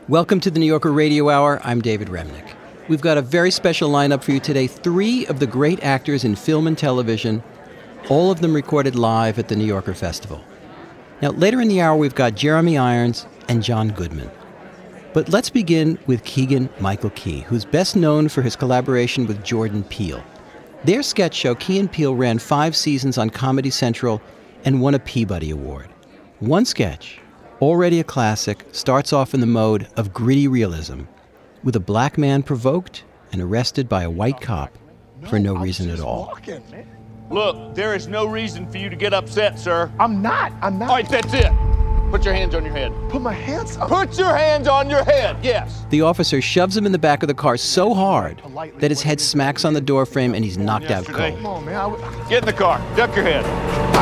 Welcome to the New Yorker Radio Hour. I'm David Remnick. We've got a very special lineup for you today. 3 of the great actors in film and television, all of them recorded live at the New Yorker Festival. Now, later in the hour, we've got Jeremy Irons and John Goodman. But let's begin with Keegan-Michael Key, who's best known for his collaboration with Jordan Peele. Their sketch show, Key & Peele, ran 5 seasons on Comedy Central and won a Peabody Award. One sketch, already a classic, starts off in the mode of gritty realism, with a black man provoked and arrested by a white cop for no reason at all. Look, there is no reason for you to get upset, sir. I'm not. All right, that's it. Put your hands on your head. Put my hands up. Put your hands on your head, yes. The officer shoves him in the back of the car so hard that his head smacks on the doorframe and he's knocked out cold. Come on, man. Get in the car. Duck your head.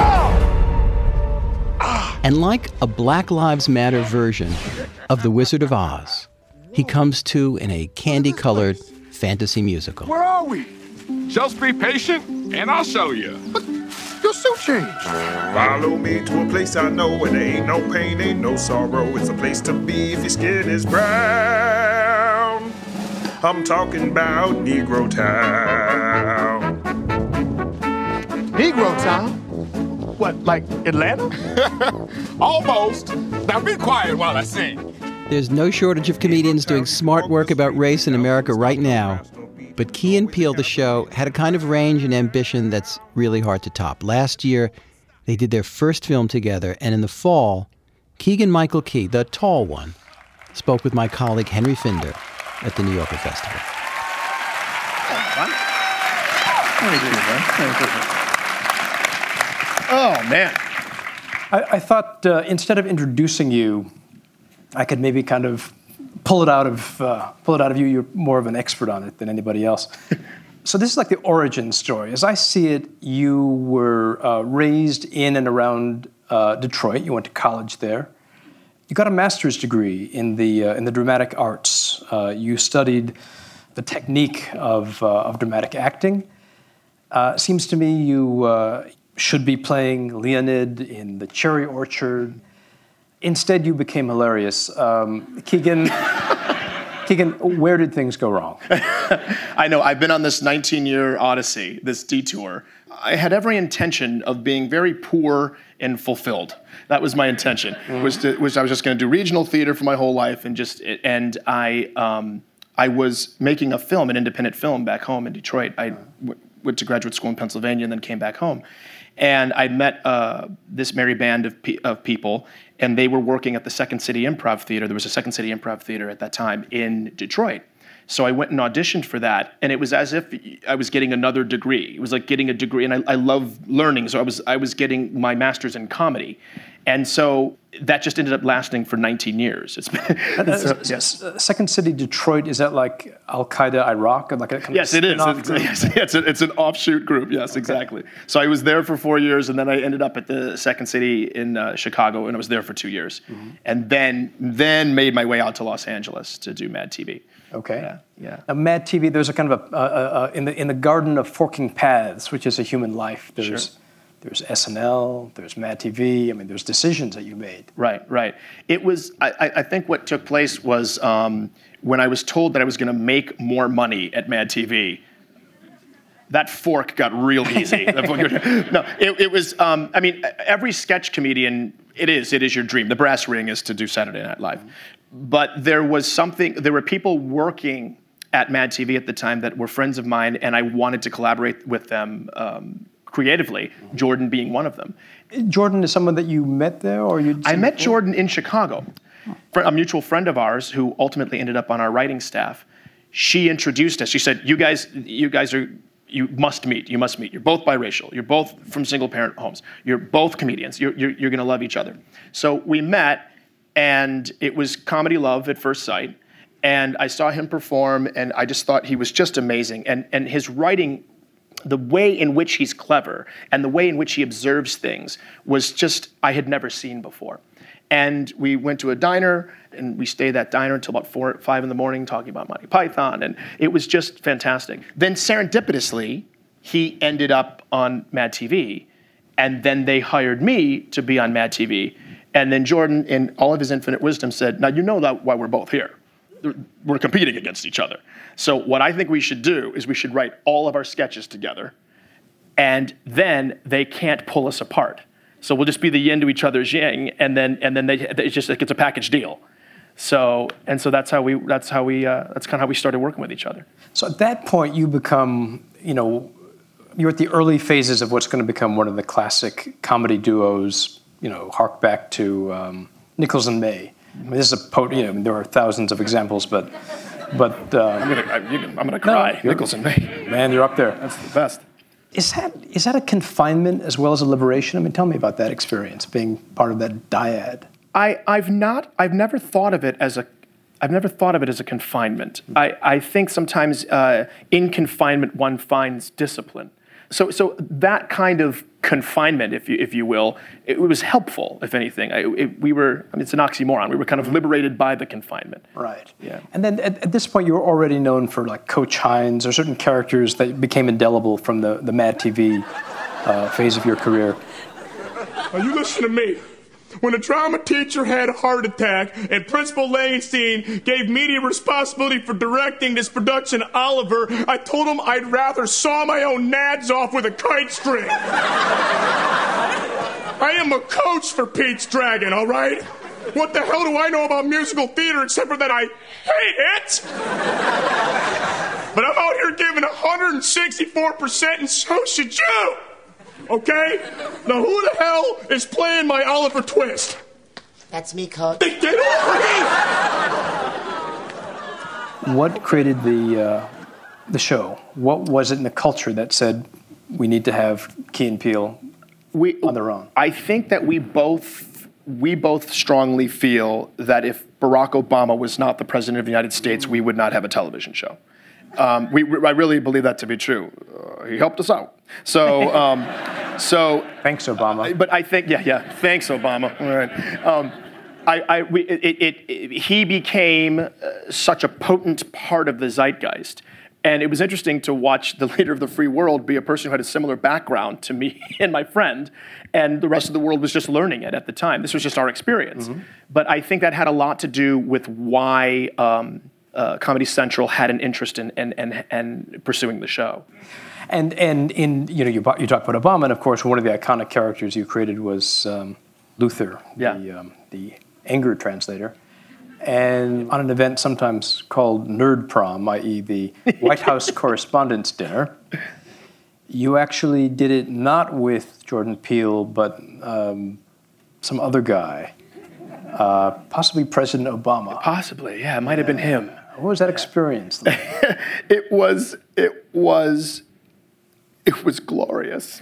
And like a Black Lives Matter version of The Wizard of Oz, he comes to in a candy-colored fantasy musical. Where are we? Just be patient, and I'll show you. Your suit changed. Follow me to a place I know where there ain't no pain, ain't no sorrow. It's a place to be if your skin is brown. I'm talking about Negro Town. Negro Town? What, like Atlanta? Almost. Now be quiet while I sing. There's no shortage of comedians doing smart work about race in America right now. But Key & Peele, the show, had a kind of range and ambition that's really hard to top. Last year, they did their first film together, and in the fall, Keegan-Michael Key, the tall one, spoke with my colleague Henry Finder at the New Yorker Festival. Oh, man. I thought instead of introducing you, I could maybe kind of pull it out of you. You're more of an expert on it than anybody else. So this is like the origin story. As I see it, you were raised in and around Detroit. You went to college there. You got a master's degree in the dramatic arts. You studied the technique of dramatic acting. Seems to me you should be playing Leonid in The Cherry Orchard. Instead, you became hilarious. Keegan, where did things go wrong? I know, I've been on this 19-year odyssey, this detour. I had every intention of being very poor and fulfilled. That was my intention, which I was just going to do regional theater for my whole life, and I was making a film, an independent film, back home in Detroit. I went to graduate school in Pennsylvania and then came back home. And I met this merry band of people, and they were working at the Second City Improv Theater. There was a Second City Improv Theater at that time in Detroit. So I went and auditioned for that, and it was as if I was getting another degree. It was like getting a degree, and I love learning, so I was getting my master's in comedy. And so that just ended up lasting for 19 years. It's been, yes. Second City Detroit, is that like Al-Qaeda Iraq? Or like a kind yes, of it is. It's an offshoot group, yes, okay. Exactly. So I was there for 4 years, and then I ended up at the Second City in Chicago, and I was there for 2 years. Mm-hmm. And then made my way out to Los Angeles to do Mad TV. Okay. Yeah. Now, Mad TV, there's a kind of in the garden of forking paths, which is a human life. There's SNL, there's Mad TV. I mean, there's decisions that you made. Right. It was, I think what took place was when I was told that I was going to make more money at Mad TV, that fork got real easy. No, it was, I mean, every sketch comedian, it is your dream. The brass ring is to do Saturday Night Live. But there were people working at Mad TV at the time that were friends of mine, and I wanted to collaborate with them creatively, Jordan being one of them. Jordan is someone that you met there, or you? I met Jordan in Chicago. A mutual friend of ours who ultimately ended up on our writing staff. She introduced us. She said, you must meet. You're both biracial. You're both from single-parent homes. You're both comedians. You're going to love each other. So we met, and it was comedy love at first sight. And I saw him perform, and I just thought he was just amazing. And his writing, the way in which he's clever and the way in which he observes things was just, I had never seen before. And we went to a diner, and we stayed at that diner until about 4 or 5 in the morning talking about Monty Python, and it was just fantastic. Then serendipitously, he ended up on Mad TV, and then they hired me to be on Mad TV. And then Jordan, in all of his infinite wisdom, said, now you know that why we're both here. We're competing against each other. So what I think we should do is we should write all of our sketches together, and then they can't pull us apart. So we'll just be the yin to each other's yang, and then it's just like it's a package deal. So that's kind of how we started working with each other. So at that point, you become, you're at the early phases of what's going to become one of the classic comedy duos. Hark back to Nichols and May. I mean, this is there are thousands of examples, but I'm gonna cry. No, Nichols and May. Man, you're up there. That's the best. Is that a confinement as well as a liberation? I mean, tell me about that experience, being part of that dyad. I've never thought of it as a confinement. I think sometimes in confinement one finds discipline. So that kind of confinement, if you will, it was helpful, if anything. It's an oxymoron. We were kind of liberated by the confinement. Right. Yeah. And then at this point, you were already known for like Coach Hines or certain characters that became indelible from the Mad TV phase of your career. Are you listening to me? When a drama teacher had a heart attack and Principal Langenstein gave media responsibility for directing this production, Oliver, I told him I'd rather saw my own nads off with a kite string. I am a coach for Pete's Dragon, all right? What the hell do I know about musical theater except for that I hate it? But I'm out here giving 164%, and so should you. Okay? Now who the hell is playing my Oliver Twist? That's me, Coach. Get over here! What created the show? What was it in the culture that said we need to have Key and Peele on their own? I think that we both strongly feel that if Barack Obama was not the president of the United States, we would not have a television show. I really believe that to be true. He helped us out. So thanks, Obama. But I think, thanks, Obama. All right. He became such a potent part of the zeitgeist. And it was interesting to watch the leader of the free world be a person who had a similar background to me and my friend, and the rest of the world was just learning it at the time. This was just our experience. Mm-hmm. But I think that had a lot to do with why Comedy Central had an interest in pursuing the show. And you talk about Obama, and of course one of the iconic characters you created was Luther, the anger translator. And on an event sometimes called Nerd Prom, i.e. the White House Correspondents' Dinner, you actually did it not with Jordan Peele, but some other guy, possibly President Obama. Possibly, yeah, it might have been him. What was that experience like? It was glorious.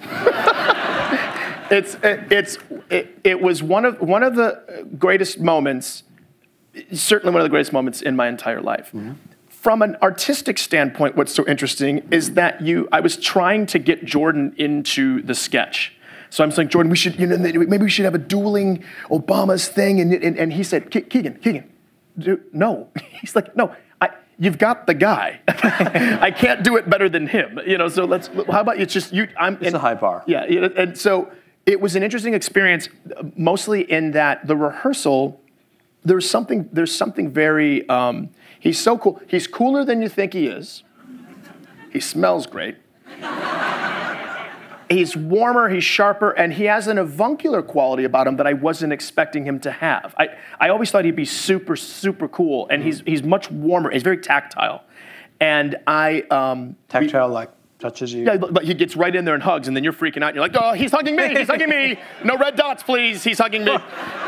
It was one of the greatest moments. Certainly one of the greatest moments in my entire life. Mm-hmm. From an artistic standpoint, what's so interesting is that I was trying to get Jordan into the sketch. So I'm saying, Jordan, maybe we should have a dueling Obama's thing. And he said, Keegan, no. He's like, no, you've got the guy. I can't do it better than him. So how about it's just you? It's a high bar. Yeah, and so it was an interesting experience, mostly in that the rehearsal, there's something very, he's so cool. He's cooler than you think he is. He smells great. He's warmer, he's sharper, and he has an avuncular quality about him that I wasn't expecting him to have. I always thought he'd be super, super cool, and he's much warmer. He's very tactile. And Tactile, like touches you? Yeah, but he gets right in there and hugs, and then you're freaking out, and you're like, oh, he's hugging me, he's hugging me. No red dots, please, he's hugging me.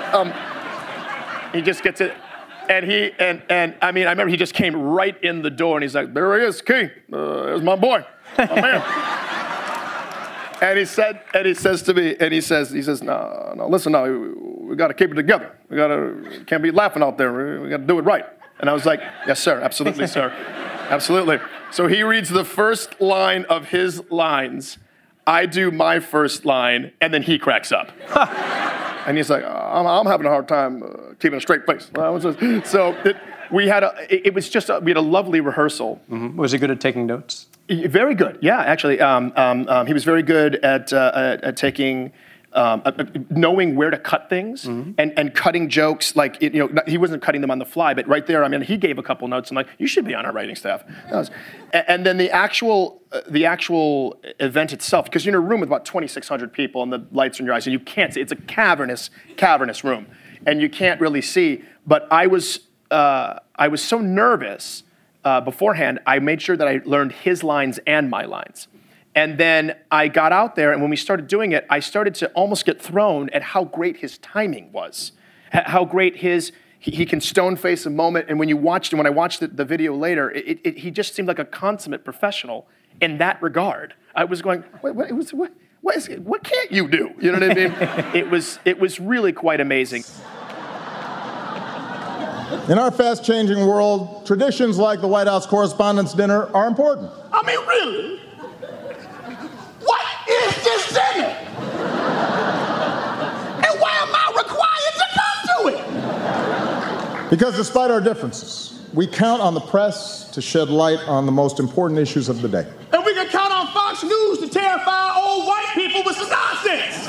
He just gets it, and I remember he just came right in the door, and he's like, there he is, Key, there's my boy, my man. And he says to me, no, listen, we got to keep it together. Can't be laughing out there. We got to do it right. And I was like, yes, sir, absolutely, sir, absolutely. So he reads the first line of his lines. I do my first line, and then he cracks up. And he's like, I'm having a hard time keeping a straight face. So we had a lovely rehearsal. Mm-hmm. Was he good at taking notes? Very good, yeah. Actually, he was very good at taking knowing where to cut things and cutting jokes, like, he wasn't cutting them on the fly, but right there, I mean, he gave a couple notes and like, you should be on our writing staff. And then the actual event itself, because you're in a room with about 2,600 people and the lights are in your eyes and you can't see. It's a cavernous room and you can't really see. But I was so nervous beforehand, I made sure that I learned his lines and my lines. And then I got out there, and when we started doing it, I started to almost get thrown at how great his timing was, how great he can stone face a moment. And when I watched the video later, he just seemed like a consummate professional in that regard. I was going, what can't you do? You know what I mean? It was really quite amazing. In our fast-changing world, traditions like the White House Correspondents' Dinner are important. I mean, really? What is this dinner? And why am I required to come to it? Because despite our differences, we count on the press to shed light on the most important issues of the day. And we can count on Fox News to terrify old white people with some nonsense.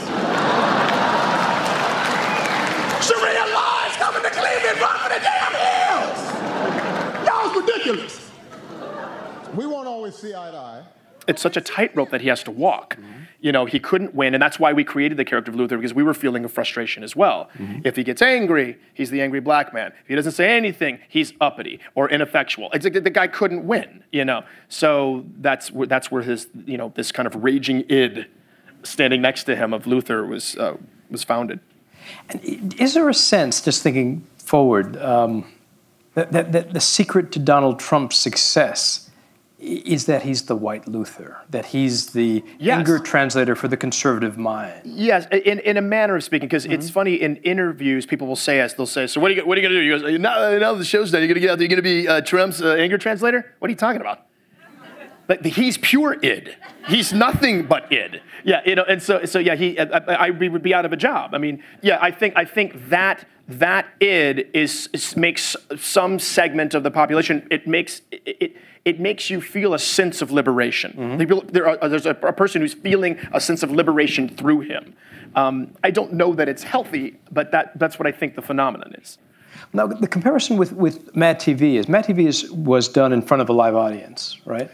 Sharia law is coming to Cleveland, run for the damn hills. Y'all's ridiculous. We won't always see eye to eye. It's such a tightrope that he has to walk. He couldn't win, and that's why we created the character of Luther, because we were feeling a frustration as well. If he gets angry, he's the angry black man. If he doesn't say anything, he's uppity or ineffectual. It's like the guy couldn't win, So that's where his, this kind of raging id standing next to him of Luther was founded. And is there a sense, just thinking forward, that the secret to Donald Trump's success is that he's the white Luther, that he's the anger translator for the conservative mind? Yes, in a manner of speaking, because it's funny, in interviews, people will say, so what are you going to do? You go, no, the show's done. You're going to get out there, you're going to be Trump's anger translator? What are you talking about? Like, he's pure id. He's nothing but id. Yeah, and so we would be out of a job. I mean, yeah, I think that id makes some segment of the population. It makes you feel a sense of liberation. There's a person who's feeling a sense of liberation through him. I don't know that it's healthy, but that's what I think the phenomenon is. Now, the comparison with Mad TV was done in front of a live audience, right?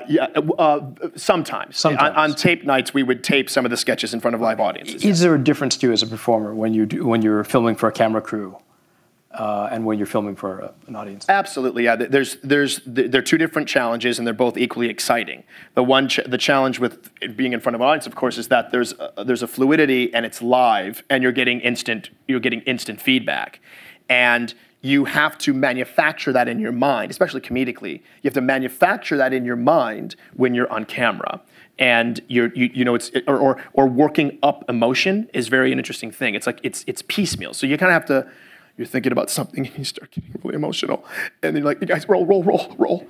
Sometimes. On tape nights, we would tape some of the sketches in front of live audiences. Is there a difference to you as a performer when you're filming for a camera crew and when you're filming for an audience? Absolutely, yeah. There are two different challenges, and they're both equally exciting. The challenge with being in front of an audience, of course, is that there's a fluidity, and it's live, and you're getting instant feedback, and you have to manufacture that in your mind, especially comedically. You have to manufacture that in your mind when you're on camera. And or working up emotion is very an interesting thing. It's like it's piecemeal. So you kind of have to. You're thinking about something and you start getting really emotional, and then you're like, you guys, roll.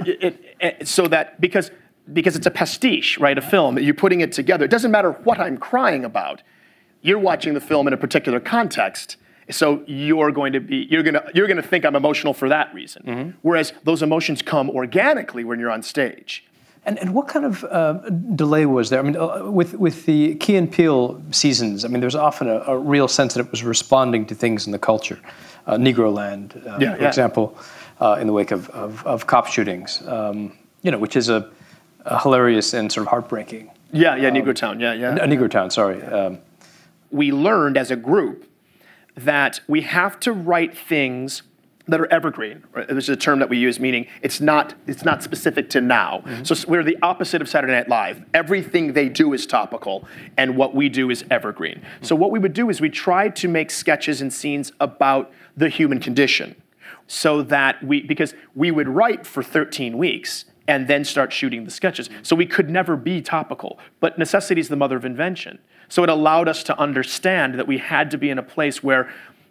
So that because it's a pastiche, right? A film that you're putting it together. It doesn't matter what I'm crying about. You're watching the film in a particular context. So you're going to think I'm emotional for that reason. Whereas those emotions come organically when you're on stage. And what kind of delay was there? I mean, with the Key and Peele seasons, I mean, there's often a real sense that it was responding to things in the culture. Negroland, for example, in the wake of cop shootings, which is a hilarious and sort of heartbreaking. Negrotown, Negrotown, sorry. We learned as a group that we have to write things that are evergreen. Right? This is a term that we use, meaning it's not specific to now. So we're the opposite of Saturday Night Live. Everything they do is topical, and what we do is evergreen. So what we would do is we try to make sketches and scenes about the human condition, so that because we would write for 13 weeks and then start shooting the sketches. So we could never be topical, but necessity is the mother of invention. So it allowed us to understand that we had to be in a place where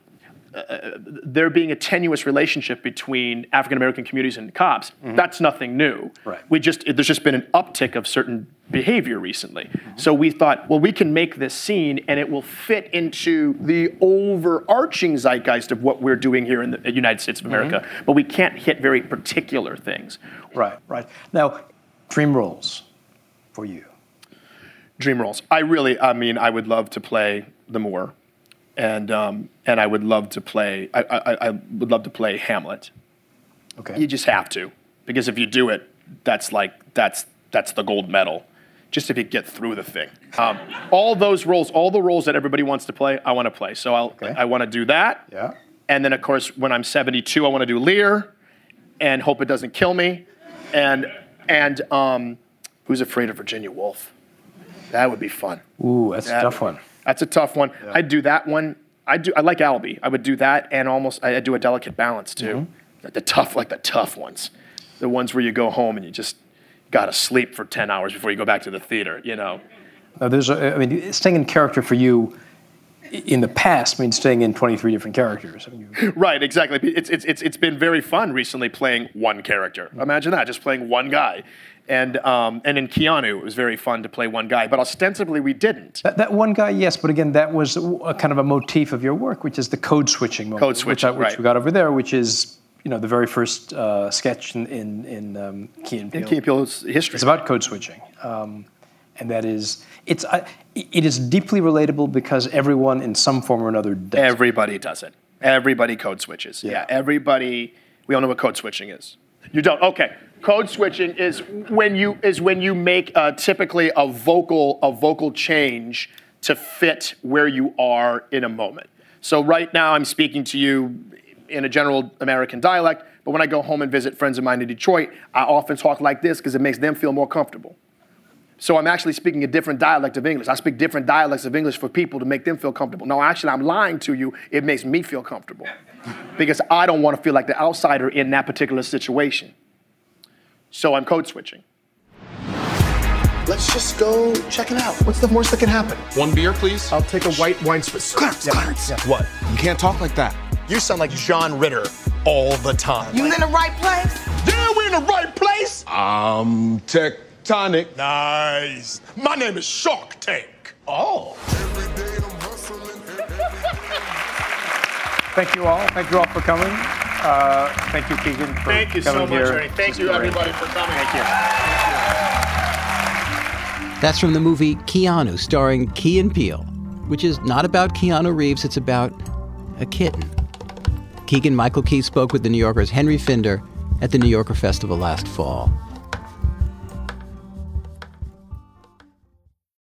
there being a tenuous relationship between African-American communities and cops, that's nothing new. Right. There's just been an uptick of certain behavior recently. So we thought, well, we can make this scene and it will fit into the overarching zeitgeist of what we're doing here in the United States of America, but we can't hit very particular things. Right. Now, dream roles for you. Dream roles. I would love to play the Moor, and I would love to play. I would love to play Hamlet. Okay. You just have to, because if you do it, that's the gold medal. Just if you get through the thing. All those roles, all the roles that everybody wants to play, I want to play. So I want to do that. Yeah. And then, of course, when I'm 72, I want to do Lear, and hope it doesn't kill me. And Who's Afraid of Virginia Woolf? That would be fun. Ooh, that's a tough one. That's a tough one. Yeah. I'd do that one. I like Albee. I would do that, and I'd do A Delicate Balance too. Mm-hmm. The tough ones, the ones where you go home and you just got to sleep for 10 hours before you go back to the theater. Now, staying in character for you in the past means staying in 23 different characters. Right, exactly. It's been very fun recently playing one character. Imagine that, just playing one guy. And in Keanu, it was very fun to play one guy, but ostensibly we didn't. That one guy, yes, but again, that was a kind of a motif of your work, which is the code switching moment. Code switching, which we got over there, which is the very first sketch in Key and Peele. In Key and Peele's history. It's about code switching, and that is it is deeply relatable because everyone in some form or another does. Everybody does it. Everybody code switches. Yeah. Everybody. We all know what code switching is. You don't? Okay. Code switching is when you make typically a vocal change to fit where you are in a moment. So right now I'm speaking to you in a general American dialect, but when I go home and visit friends of mine in Detroit, I often talk like this because it makes them feel more comfortable. So I'm actually speaking a different dialect of English. I speak different dialects of English for people to make them feel comfortable. No, actually I'm lying to you. It makes me feel comfortable because I don't want to feel like the outsider in that particular situation. So I'm code switching. Let's just go check it out. What's the worst that can happen? One beer, please. I'll take a white wine spritz. Clarence. Yeah. What? You can't talk like that. You sound like John Ritter all the time. You in the right place? Yeah, we're in the right place. Tectonic. Nice. My name is Shark Tank. Oh. Thank you all. Thank you all for coming. Thank you, Keegan, for Thank you coming so much, here. Ernie. Thank you, everybody, for coming. Thank you. That's from the movie Keanu, starring Key and Peele, which is not about Keanu Reeves, it's about a kitten. Keegan-Michael Key spoke with The New Yorker's Henry Finder at the New Yorker Festival last fall.